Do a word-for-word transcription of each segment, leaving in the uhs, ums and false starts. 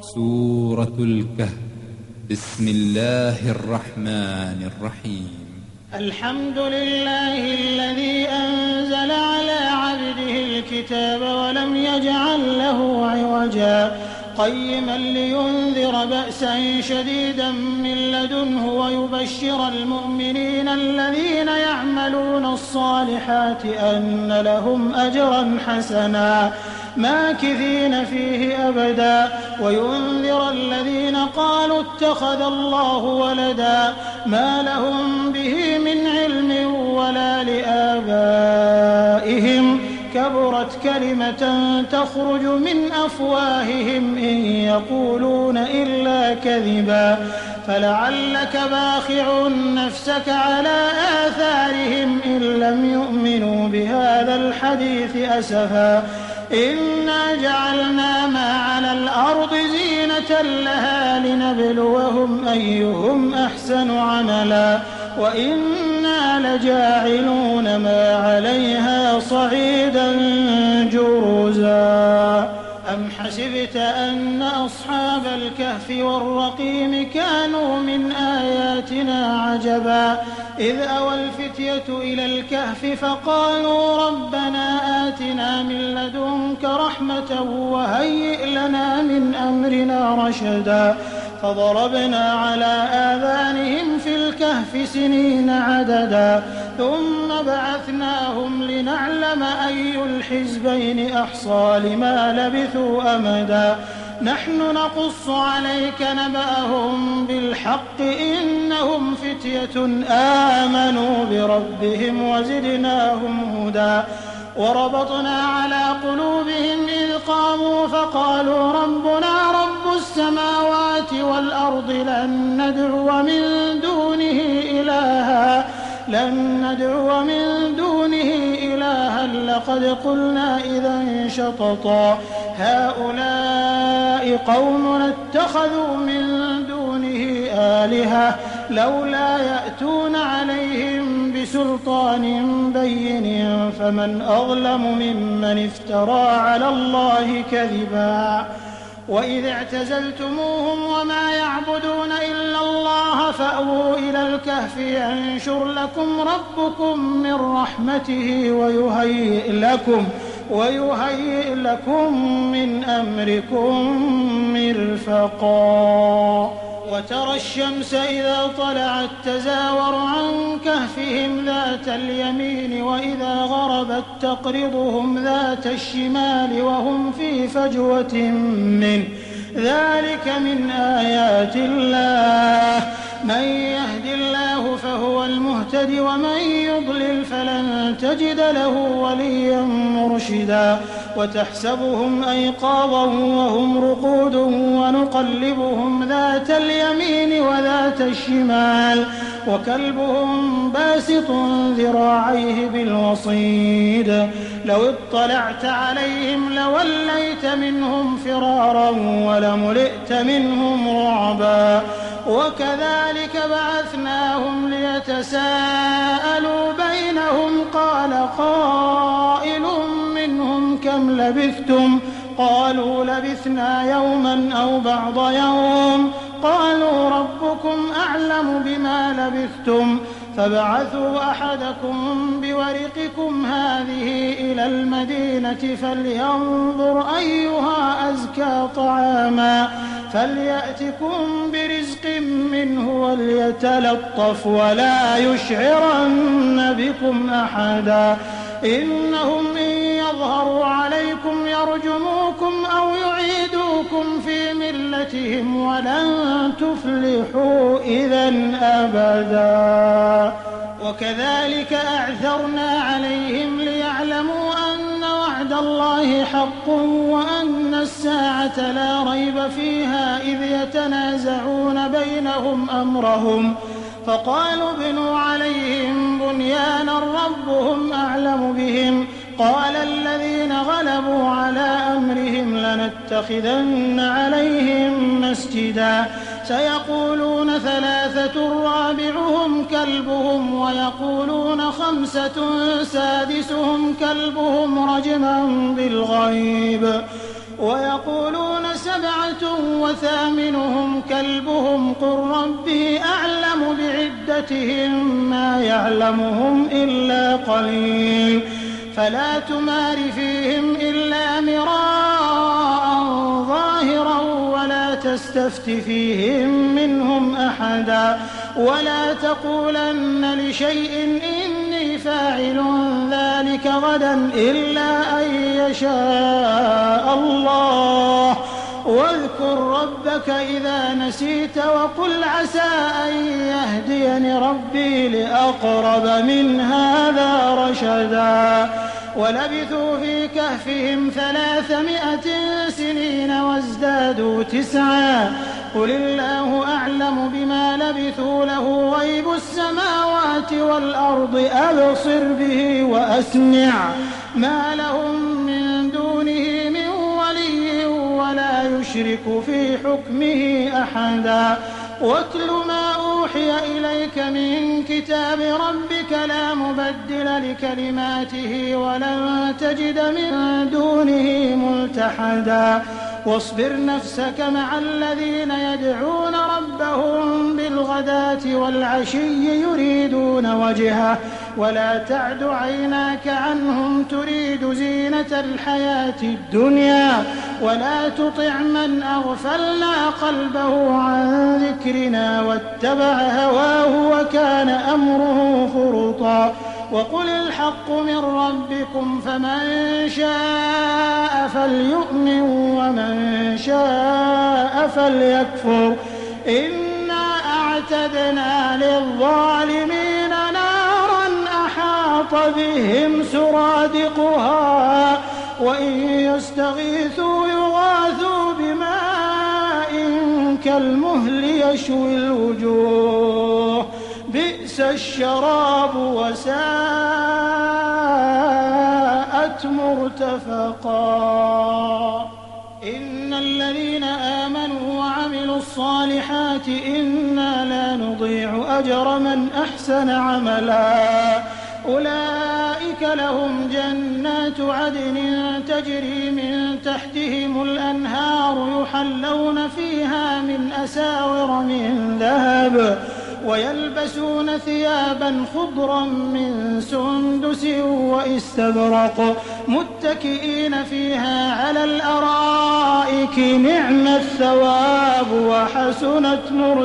سورة الكهف. بسم الله الرحمن الرحيم. الحمد لله الذي أنزل على عبده الكتاب ولم يجعل له عوجا قيما لينذر بأسا شديدا من لدنه ويبشر المؤمنين الذين يعملون الصالحات أن لهم أجرا حسنا ماكثين فيه أبدا وينذر الذين قالوا اتخذ الله ولدا ما لهم به من علم ولا لآبائهم كبرت كلمة تخرج من أفواههم إن يقولون إلا كذبا فلعلك باخع نفسك على آثارهم إن لم يؤمنوا بهذا الحديث أسفا إنا جعلنا ما على الأرض زينة لها لنبلوهم أيهم أحسن عملا وإنا لجاعلون ما عليها صعيدا جرزا أم حسبت أن أصحاب الكهف والرقيم كانوا من آياتنا عجبا إذ أوى الفتية إلى الكهف فقالوا ربنا آتنا من لدنك رحمة وهيئ لنا من أمرنا رشدا فضربنا على آذانهم في الكهف سنين عددا ثم بعثناهم لنعلم أي الحزبين أحصى لما لبثوا أمدا نحن نقص عليك نبأهم بالحق إنهم فتية آمنوا بربهم وزدناهم هدى وربطنا على قلوبهم إذ قاموا فقالوا ربنا رب السماوات والأرض لن ندعو من دونه إلها لن ندعو من دونه إلها لقد قلنا إذا شططا هؤلاء قوم اتخذوا من دونه آلهة لولا يأتون عليهم بسلطان بين فمن أظلم ممن افترى على الله كذبا وإذ اعتزلتموهم وما يعبدون إلا الله فأووا إلى الكهف ينشر لكم ربكم من رحمته ويهيئ لكم ويهيئ لكم من أمركم مرفقا وترى الشمس إذا طلعت تزاور عن كهفهم ذات اليمين وإذا غربت تقرضهم ذات الشمال وهم في فجوة منه ذلك من آيات الله من يهد الله فهو المهتد ومن يضلل فلن تجد له وليا مرشدا وتحسبهم أيقاظا وهم رقود ونقلبهم ذات اليمين وذات الشمال وكلبهم باسط ذراعيه بالوصيد لو اطلعت عليهم لوليت منهم فرارا ولملئت منهم رعبا وكذلك بعثناهم ليتساءلوا بينهم قال قائل منهم كم لبثتم قالوا لبثنا يوما أو بعض يوم قالوا ربكم أعلم بما لبثتم فابعثوا أحدكم بورقكم هذه إلى المدينة فلينظر أيها أزكى طعاما فليأتكم برزق منه وليتلطف ولا يشعرن بكم أحدا إنهم إن يظهروا عليكم يرجموكم أو يعيدوكم في ملتهم ولن تفلحوا إذن أبدا وكذلك أعثرنا عليهم ليعلموا أن وعد الله حق وأن الساعة لا ريب فيها إذ يتنازعون بينهم أمرهم فقالوا ابنوا عليهم بنيانا ربهم أعلم بهم قال الذين غلبوا على أمرهم لنتخذن عليهم مسجدا سيقولون ثلاثة رابعهم كلبهم ويقولون خمسة سادسهم كلبهم رجما بالغيب ويقولون سبعة وثامنهم كلبهم قل ربي أعلم بعدتهم ما يعلمهم إلا قليل فلا تمار فيهم إلا مراء ظاهرا ولا تستفت فيهم منهم أحدا ولا تقولن لشيء إني فاعل ذلك غدا إلا أن يشاء الله واذكر ربك إذا نسيت وقل عسى أن يهديني ربي لأقرب من هذا رشدا ولبثوا في كهفهم ثلاثمائة سنين وازدادوا تسعا قل الله أعلم بما لبثوا له غيب السماوات والأرض أبصر به وأسمع ما لهم من دونه من ولي ولا يشرك في حكمه أحدا واتل ما أوحي إليك من كتاب ربك لا مبدل لكلماته ولن تجد من دونه ملتحدا واصبر نفسك مع الذين يدعون ربهم بالغداة والعشي يريدون وجهه ولا تعد عيناك عنهم تريد زينة الحياة الدنيا ولا تطع من أغفلنا قلبه عن ذكرنا واتبع هواه وكان أمره فرطا وقل الحق من ربكم فمن شاء فليؤمن ومن شاء فليكفر إنا أعتدنا للظالمين نارا أحاط بهم سرادقها وإن يستغيثوا يغاثوا بماء كالمهل يشوي الوجوه بئس الشراب وساءت مرتفقا إن الذين آمنوا وعملوا الصالحات إنا لا نضيع أجر من أحسن عملا أولئك لهم جنات عدن تجري من تحتهم الأنهار يحلون فيها من أساور من ذهب ويلبسون ثيابا خضرا من سندس واستبرق متكئين فيها على الأرائك نعم الثواب وحسنت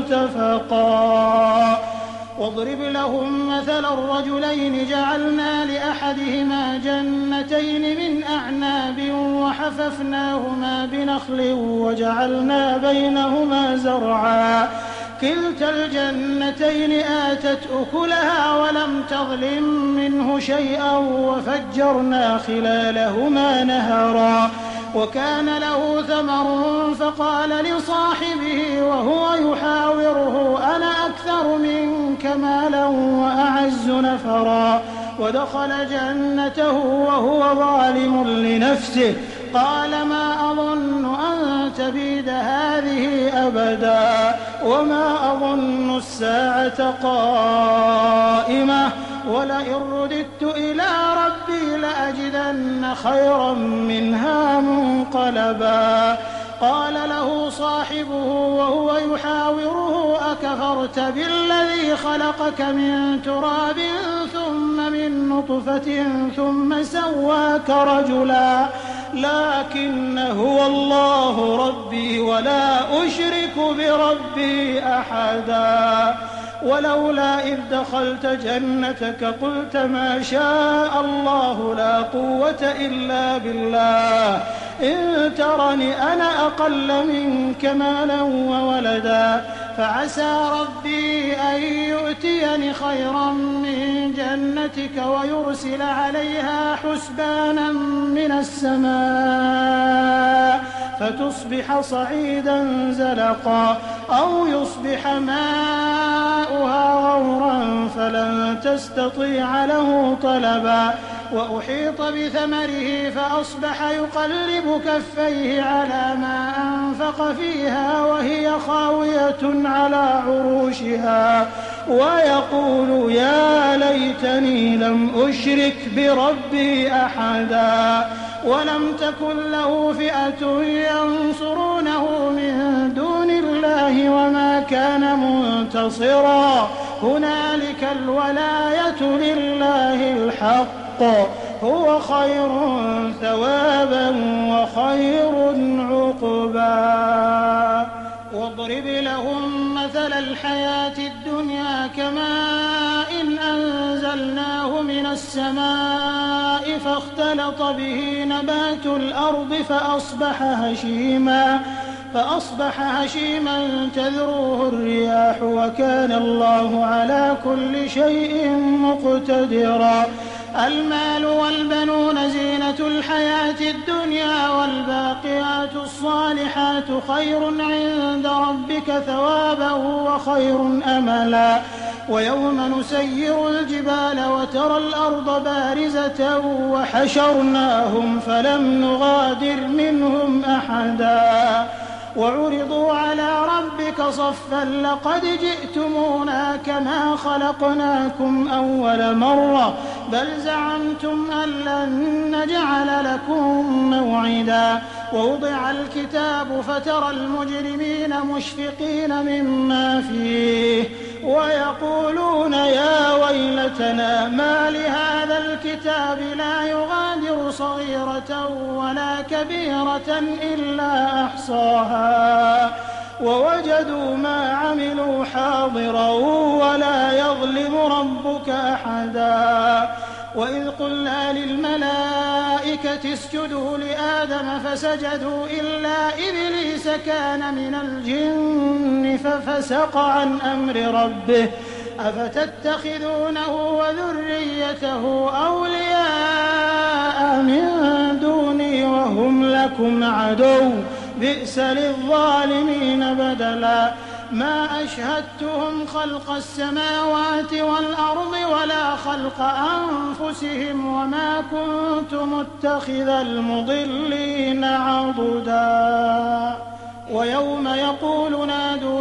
مرتفقا واضرب لهم مثل الرجلين جعلنا لأحدهما جنتين من أعناب وحففناهما بنخل وجعلنا بينهما زرعا كلتا الجنتين آتت أكلها ولم تظلم منه شيئا وفجرنا خلالهما نهرا وكان له ثمر فقال لصاحبه وهو يحاوره أنا أكثر منك مالا وأعز نفرا ودخل جنته وهو ظالم لنفسه قال ما أظن أن تبيد هذه أبدا وما أظن الساعة قائمة ولئن رددت إلى ربي لأجدن خيرا منها منقلبا قال له صاحبه وهو يحاوره أكفرت بالذي خلقك من تراب ثم من نطفة ثم سواك رجلا لكن هو الله ربي ولا أشرك بربي أحدا ولولا إذ دخلت جنتك قلت ما شاء الله لا قوة إلا بالله إن ترني أنا أقل منك مالا وولدا فعسى ربي أن يؤتيني خيرا من جنتك ويرسل عليها حسبانا من السماء فتصبح صعيدا زلقا أو يصبح ماؤها غورا فلن تستطيع له طلبا وأحيط بثمره فأصبح يقلب كفيه على ما أنفق فيها وهي خاوية على عروشها ويقول يا ليتني لم أشرك بربي أحدا ولم تكن له فئة ينصرونه من دون الله وما كان منتصرا هنالك الولاية لله الحق هو خير ثوابا وخير عقبا واضرب لهم مثل الحياة الدنيا كماء إن أنزلناه من السماء فاختلط به نبات الأرض فأصبح هشيما فأصبح هشيما تذروه الرياح وكان الله على كل شيء مقتدرا المال والبنون زينة الحياة الدنيا والباقيات الصالحات خير عند ربك ثوابا وخير أملا ويوم نسير الجبال وترى الأرض بارزة وحشرناهم فلم نغادر منهم أحدا وعرضوا على ربك صفا لقد جئتمونا كما خلقناكم أول مرة بل زعمتم أن لن نجعل لكم موعدا ووضع الكتاب فترى المجرمين مشفقين مما فيه ويقولون يا ويلتنا ما لهذا الكتاب لا يغادر صغيرة ولا كبيرة إلا أحصاها ووجدوا ما عملوا حاضرا ولا يظلم ربك أحدا وإذ قلنا للملائكة اسجدوا لآدم فسجدوا إلا إبليس كان من الجن ففسق عن أمر ربه أفتتخذونه وذريته أولياء من دوني وهم لكم عدو بئس للظالمين بدلا ما أشهدتهم خلق السماوات والأرض ولا خلق أنفسهم وما كنت متخذ المضلين عضدا ويوم يقول نادوا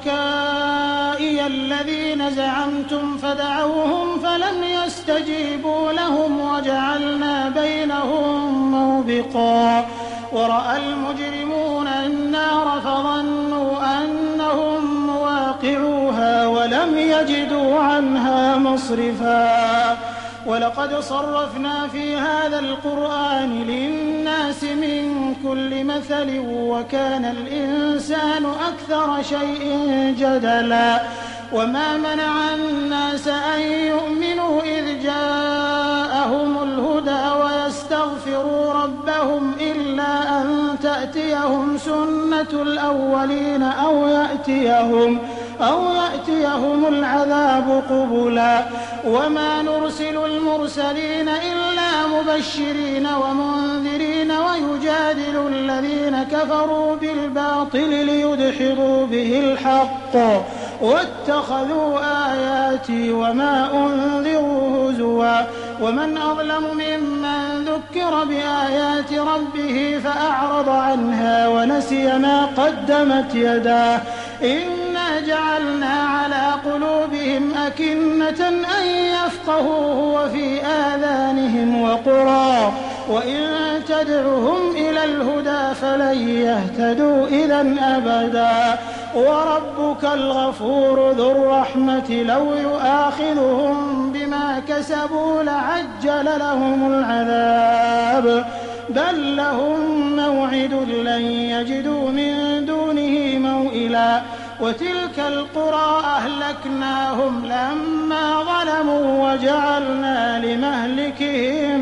شركائي الذين زعمتم فدعوهم فلم يستجيبوا لهم وجعلنا بينهم موبقا ورأى المجرمون النار فظنوا أنهم مواقعوها ولم يجدوا عنها مصرفا ولقد صرفنا في هذا القرآن للناس من كل مثل وكان الإنسان أكثر شيء جدلا وما منع الناس أن يؤمنوا إذ جاءهم الهدى ويستغفروا ربهم إلا أن تأتيهم سنة الأولين أو يأتيهم أو يأتيهم العذاب قبلا وما نرسل المرسلين إلا مبشرين ومنذرين ويجادل الذين كفروا بالباطل ليدحضوا به الحق واتخذوا آياتي وما أنذروا هزوا ومن أظلم ممن ذكر بآيات ربه فأعرض عنها ونسي ما قدمت يداه إنا جعلنا على قلوبهم أكنة أن يفقهوه وفي آذانهم وقرا وإن تدعهم إلى الهدى فلن يهتدوا إذا أبدا وربك الغفور ذو الرحمة لو يؤاخذهم بما كسبوا لعجل لهم العذاب بل لهم موعد لن يجدوا من دونه موئلا وتلك القرى أهلكناهم لما ظلموا وجعلنا لمهلكهم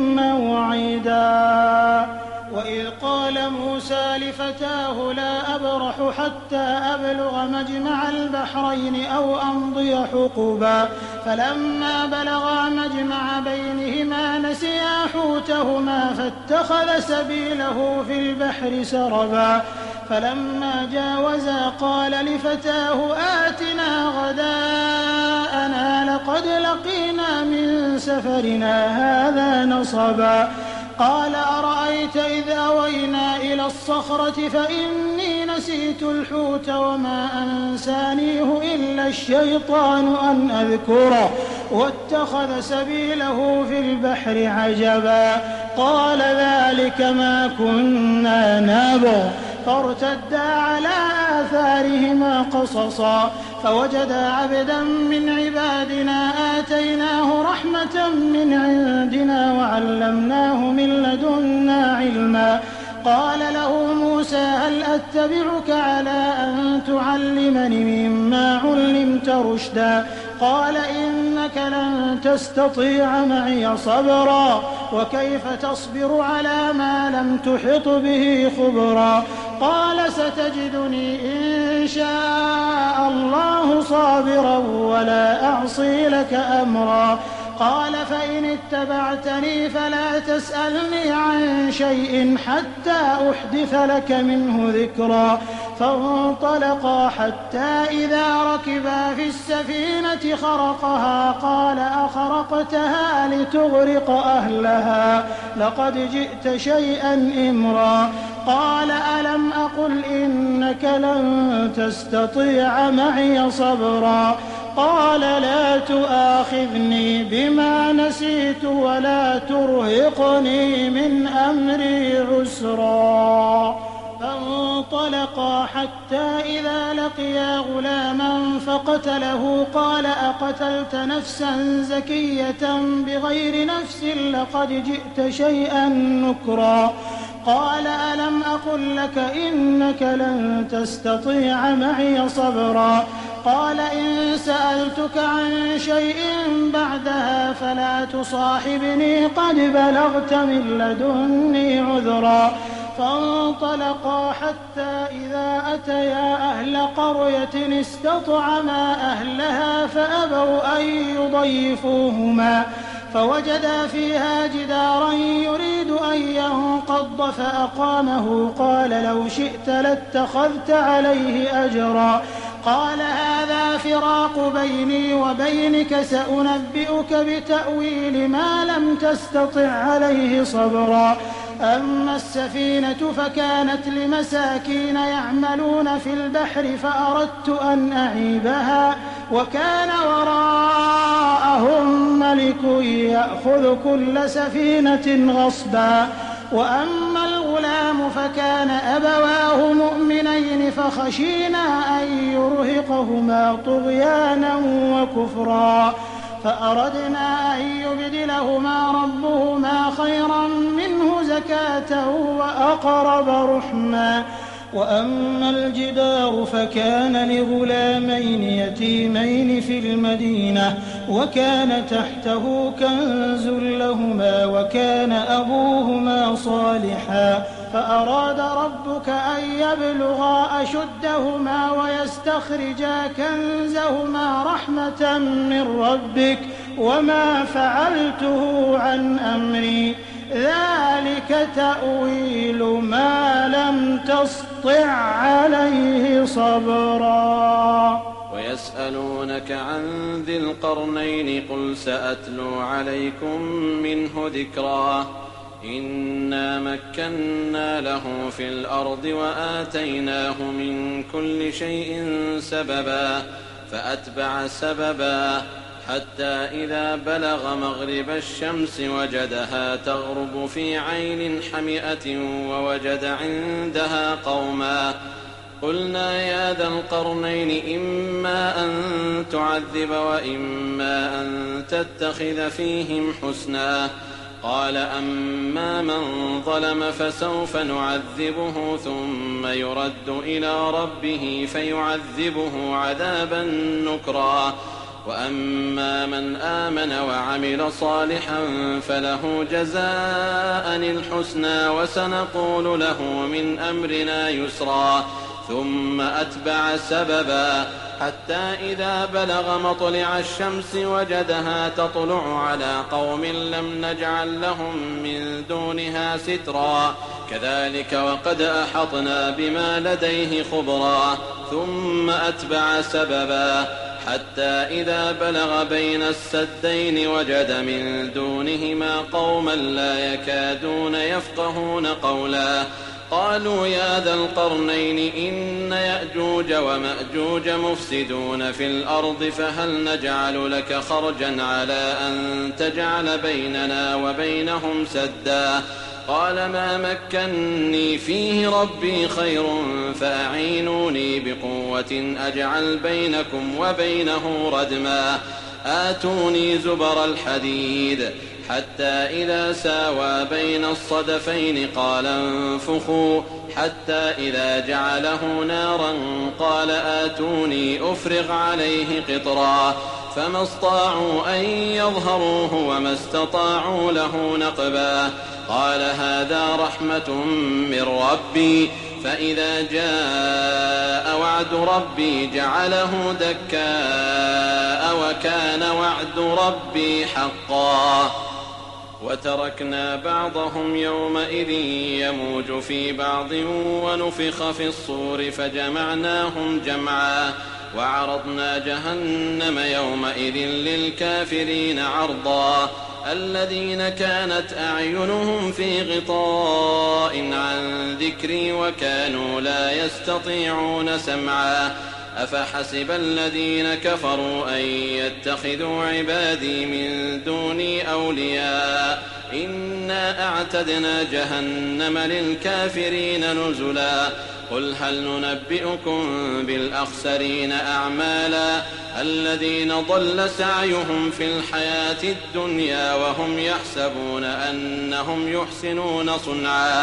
موعدا وإذ قال موسى لفتاه لا أبرح حتى أبلغ مجمع البحرين أو أمضي حقبا فلما بلغا مجمع بينهما نسيا حوتهما فاتخذ سبيله في البحر سربا فلما جاوزا قال لفتاه آتنا غداءنا لقد لقينا من سفرنا هذا نصبا قال أرأيت إذ أوينا إلى الصخرة فإني نسيت الحوت وما أنسانيه إلا الشيطان أن أذكره واتخذ سبيله في البحر عجبا قال ذلك ما كنا نبغ فارتدا على آثارهما قصصا فوجدا عبدا من عبادنا آتيناه رحمة من عندنا وعلمناه من لدنا علما قال له موسى هل أتبعك على أن تعلمني مما علمت رشدا قال إنك لن تستطيع معي صبرا وكيف تصبر على ما لم تحط به خبرا قال ستجدني إن شاء الله صابرا ولا أعصي لك أمرا قال فإن اتبعتني فلا تسألني عن شيء حتى أحدث لك منه ذكرا فانطلقا حتى إذا ركبا في السفينة خرقها قال أخرقتها لتغرق أهلها لقد جئت شيئا إمرا قال ألم أقل إنك لن تستطيع معي صبرا قال لا تؤاخذني بما نسيت ولا ترهقني من أمري عسرا فانطلقا حتى إذا لقيا غلاما فقتله قال أقتلت نفسا زكية بغير نفس لقد جئت شيئا نكرا قال ألم أقل لك إنك لن تستطيع معي صبرا قال إن سألتك عن شيء بعدها فلا تصاحبني قد بلغت من لدني عذرا فانطلقا حتى إذا أتيا أهل قرية استطعما أهلها فأبوا أن يضيفوهما فوجدا فيها جدارا يريد أن ينقض فأقامه قال لو شئت لاتخذت عليه أجرا قال هذا فراق بيني وبينك سأنبئك بتأويل ما لم تستطع عليه صبرا أما السفينة فكانت لمساكين يعملون في البحر فأردت أن أعيبها وكان وراءهم ملك يأخذ كل سفينة غصبا وأما الغلام فكان أبواه مؤمنين فخشينا أن يرهقهما طغيانا وكفرا فأردنا أن يبدلهما ربهما خيرا منه زكاة وأقرب رحما وأما الجدار فكان لغلامين يتيمين في المدينة وكان تحته كنز لهما وكان أبوهما صالحا فأراد ربك أن يبلغا أشدهما ويستخرجا كنزهما رحمة من ربك وما فعلته عن أمري ذلك تأويل ما لم تسطع عليه صبرا ويسألونك عن ذي القرنين قل سأتلو عليكم منه ذكرا إنا مكنا له في الأرض وآتيناه من كل شيء سببا فأتبع سببا حتى إذا بلغ مغرب الشمس وجدها تغرب في عين حمئة ووجد عندها قوما قلنا يا ذا القرنين إما أن تعذب وإما أن تتخذ فيهم حسنا قال أما من ظلم فسوف نعذبه ثم يرد إلى ربه فيعذبه عذابا نكرا وأما من آمن وعمل صالحا فله جزاء الحسنى وسنقول له من أمرنا يسرا ثم أتبع سببا حتى إذا بلغ مطلع الشمس وجدها تطلع على قوم لم نجعل لهم من دونها سترا كذلك وقد أحطنا بما لديه خبرا ثم أتبع سببا حتى إذا بلغ بين السدين وجد من دونهما قوما لا يكادون يفقهون قولا قالوا يا ذا القرنين إن يأجوج ومأجوج مفسدون في الأرض فهل نجعل لك خرجا على أن تجعل بيننا وبينهم سدا قال ما مكني فيه ربي خير فأعينوني بقوة أجعل بينكم وبينه ردما آتوني زبر الحديد حتى إذا ساوى بين الصدفين قال انفخوا حتى إذا جعله نارا قال آتوني أفرغ عليه قطرا فما استطاعوا أن يظهروه وما استطاعوا له نقبا قال هذا رحمة من ربي فإذا جاء وعد ربي جعله دكاء وكان وعد ربي حقا وتركنا بعضهم يومئذ يموج في بعض ونفخ في الصور فجمعناهم جمعا وعرضنا جهنم يومئذ للكافرين عرضا الذين كانت أعينهم في غطاء عن ذكري وكانوا لا يستطيعون سمعا أفحسب الذين كفروا أن يتخذوا عبادي من دوني أولياء إنا أعتدنا جهنم للكافرين نزلا قل هل ننبئكم بالأخسرين أعمالا الذين ضل سعيهم في الحياة الدنيا وهم يحسبون أنهم يحسنون صنعا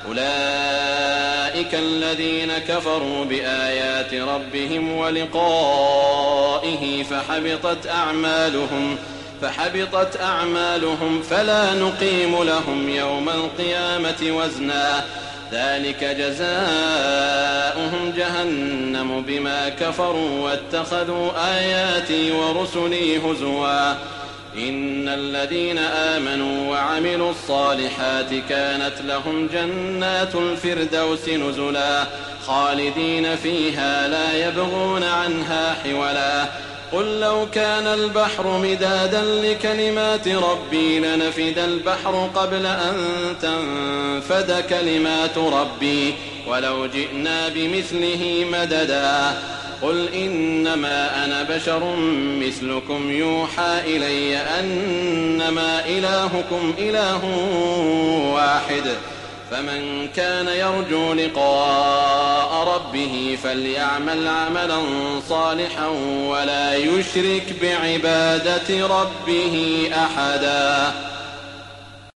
أولئك الذين كفروا بآيات ربهم ولقائه فحبطت أعمالهم فحبطت أعمالهم فلا نقيم لهم يوم القيامة وزنا ذلك جزاؤهم جهنم بما كفروا واتخذوا آياتي ورسلي هزوا إن الذين آمنوا وعملوا الصالحات كانت لهم جنات الفردوس نزلا خالدين فيها لا يبغون عنها حولا قل لو كان البحر مدادا لكلمات ربي لنفد البحر قبل أن تنفد كلمات ربي ولو جئنا بمثله مددا قل إنما أنا بشر مثلكم يوحى إلي أنما إلهكم إله واحد فمن كان يرجو لقاء ربه فليعمل عملا صالحا ولا يشرك بعبادة ربه أحدا.